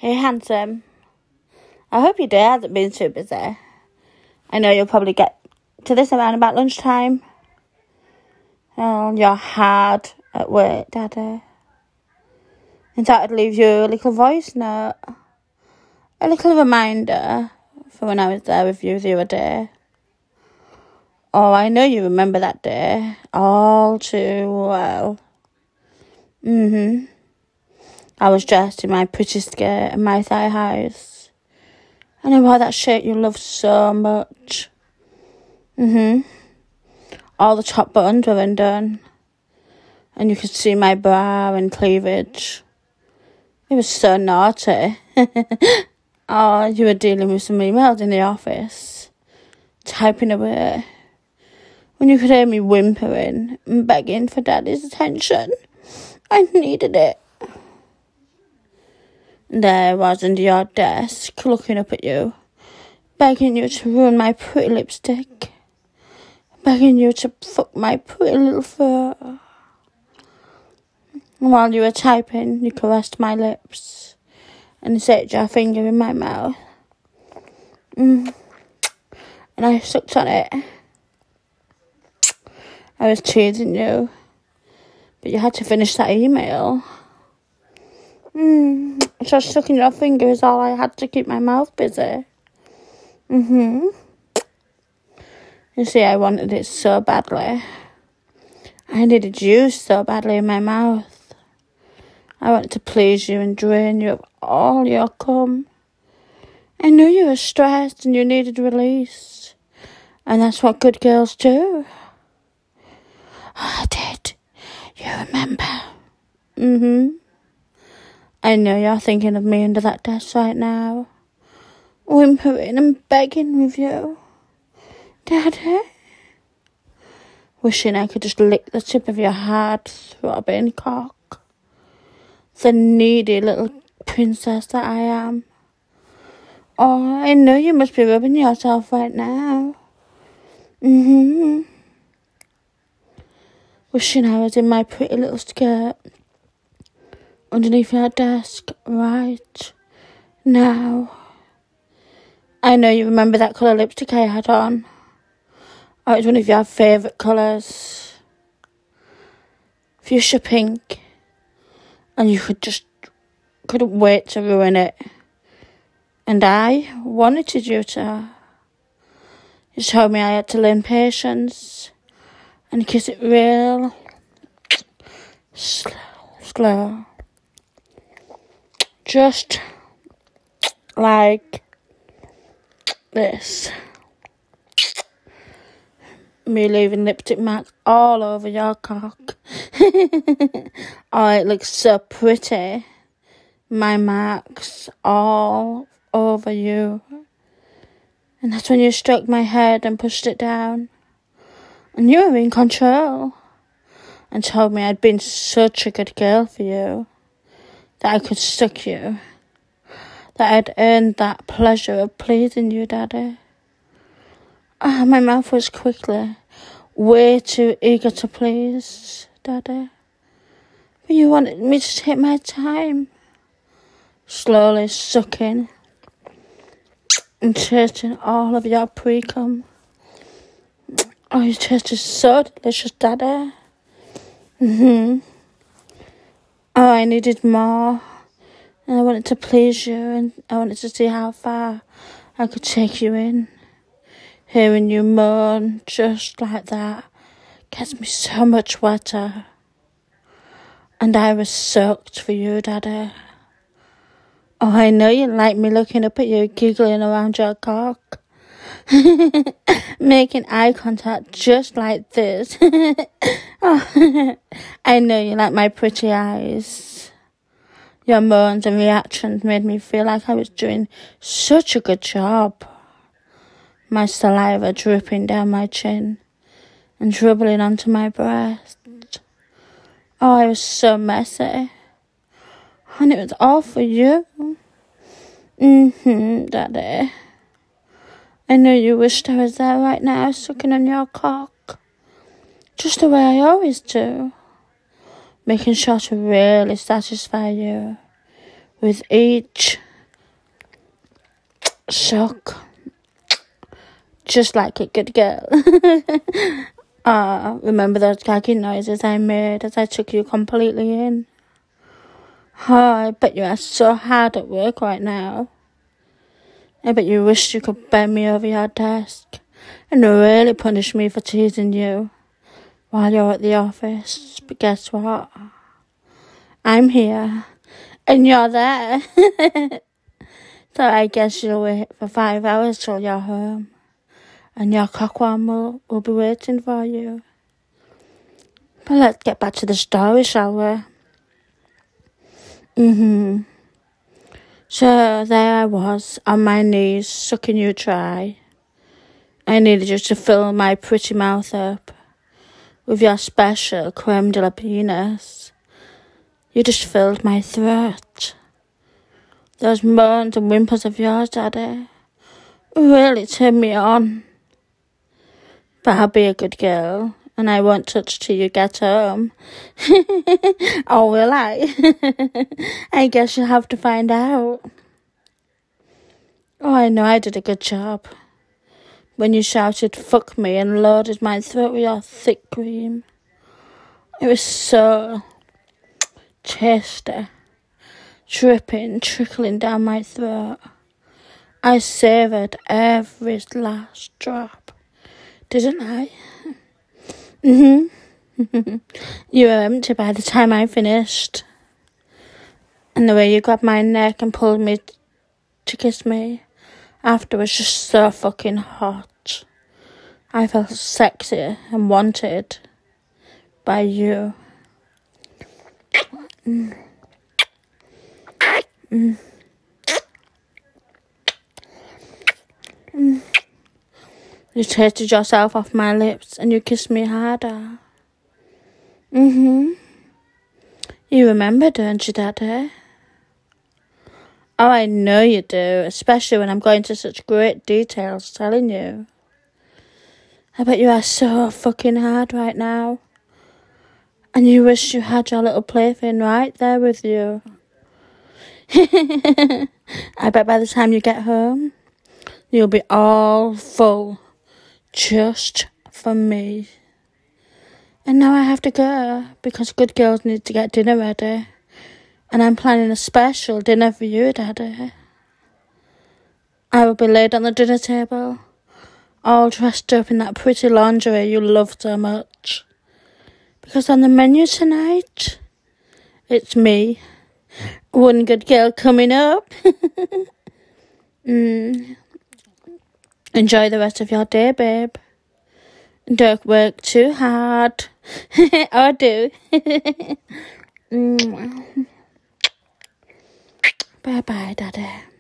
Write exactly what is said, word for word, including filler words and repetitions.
Hey, handsome. I hope your day hasn't been too busy. I know you'll probably get to this around about lunchtime. Oh, you're hard at work, Daddy. And thought I'd leave you a little voice note. A little reminder for when I was there with you the other day. Oh, I know you remember that day all too well. Mm-hmm. I was dressed in my pretty skirt and my thigh highs. And I wore that shirt you loved so much. Mm-hmm. All the top buttons were undone. And you could see my bra and cleavage. It was so naughty. Oh, you were dealing with some emails in the office. Typing away. When you could hear me whimpering and begging for Daddy's attention. I needed it. There I was under your desk, looking up at you, begging you to ruin my pretty lipstick, begging you to fuck my pretty little throat. While you were typing, you caressed my lips and set your finger in my mouth. Mm. And I sucked on it. I was teasing you, but you had to finish that email. Mm. So sucking your finger is all I had to keep my mouth busy. Mm-hmm. You see, I wanted it so badly. I needed you so badly in my mouth. I wanted to please you and drain you of all your cum. I knew you were stressed and you needed release. And that's what good girls do. I did. You remember? Mm-hmm. I know you're thinking of me under that desk right now. Whimpering and begging with you. Daddy? Wishing I could just lick the tip of your hard throbbing cock. The needy little princess that I am. Oh, I know you must be rubbing yourself right now. Mm-hmm. Wishing I was in my pretty little skirt. Underneath your desk, right now. I know you remember that colour lipstick I had on. Oh, it was one of your favourite colours. Fuchsia pink. And you could just, couldn't wait to ruin it. And I wanted you to. You told me I had to learn patience. And kiss it real slow, slow. Just like this. Me leaving lipstick marks all over your cock. Oh, it looks so pretty. My marks all over you. And that's when you stroked my head and pushed it down. And you were in control. And told me I'd been such a good girl for you. That I could suck you. That I'd earned that pleasure of pleasing you, Daddy. Oh, my mouth was quickly way too eager to please, Daddy. But you wanted me to take my time. Slowly sucking and tasting all of your pre-cum. Oh, you tasted so delicious, Daddy. Mm-hmm. Oh, I needed more. And I wanted to please you. And I wanted to see how far I could take you in. Hearing you moan just like that gets me so much wetter. And I was soaked for you, Daddy. Oh, I know you like me looking up at you, giggling around your cock. Making eye contact just like this. Oh, I know you like my pretty eyes. Your moans and reactions made me feel like I was doing such a good job. My saliva dripping down my chin and dribbling onto my breast. Oh, I was so messy. And it was all for you. Mm-hmm, Daddy. I know you wished I was there right now, sucking on your cock. Just the way I always do. Making sure to really satisfy you with each Shook. Just like a good girl. Ah, remember those gagging noises I made as I took you completely in? Oh, I bet you are so hard at work right now. I bet you wish you could bend me over your desk and really punish me for teasing you while you're at the office. But guess what? I'm here and you're there. So I guess you'll wait for five hours till you're home. And your cockworm will, will be waiting for you. But let's get back to the story, shall we? Mm-hmm. So there I was, on my knees, sucking you dry. I needed you to fill my pretty mouth up with your special creme de la penis. You just filled my throat. Those moans and whimpers of yours, Daddy, really turned me on. But I'll be a good girl, and I won't touch till you get home. Or will I? I guess you'll have to find out. Oh, I know I did a good job. When you shouted, fuck me, and loaded my throat with your thick cream. It was so tasty. Dripping, trickling down my throat. I savoured every last drop. Didn't I? Mm-hmm. You were empty by the time I finished. And the way you grabbed my neck and pulled me t- to kiss me after was just so fucking hot. I felt sexy and wanted by you. Mm. Mm. Mm. You tasted yourself off my lips and you kissed me harder. Mm-hmm. You remember, don't you, Daddy? Oh, I know you do, especially when I'm going to such great details telling you. I bet you are so fucking hard right now. And you wish you had your little plaything right there with you. I bet by the time you get home, you'll be all full. Just for me. And now I have to go because good girls need to get dinner ready. And I'm planning a special dinner for you, Daddy. I will be laid on the dinner table, all dressed up in that pretty lingerie you love so much. Because on the menu tonight, it's me. One good girl coming up. mm. Enjoy the rest of your day, babe. Don't work too hard. Or do. Bye-bye, Daddy.